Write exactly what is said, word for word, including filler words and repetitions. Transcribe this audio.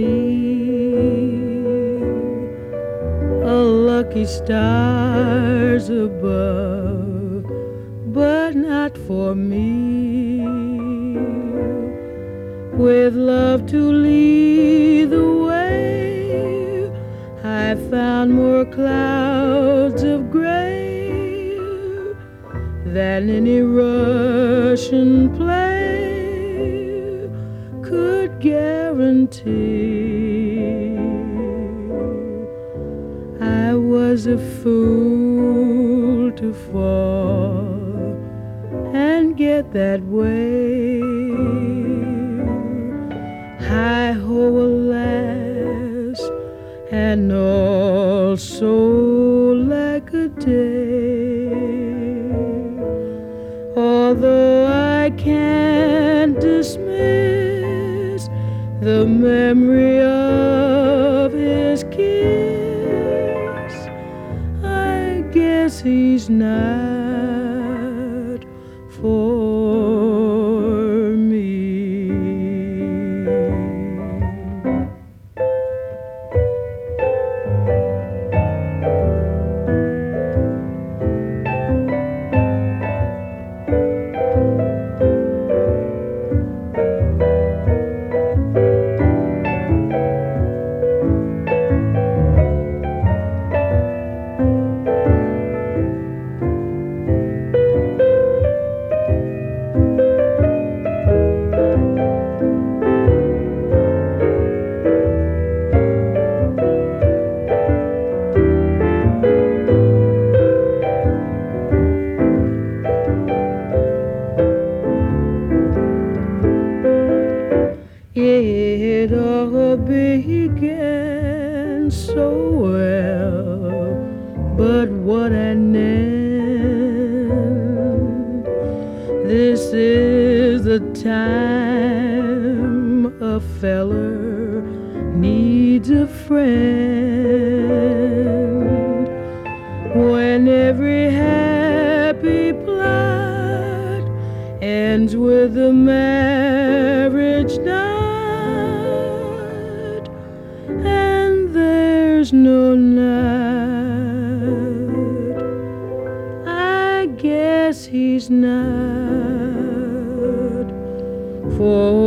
me. A lucky stars above, but not for me. With love to lead the way, I found more clouds of gray than any Russian play could guarantee. I was a fool to fall and get that way. Hi-ho, alas, and all so like a day. Although I can't dismiss the memory of his kiss, I guess he's not for me. It all began so well, but what an end. This is the time a feller needs a friend, when every happy plot ends with a marriage night. There's no night. I guess he's not for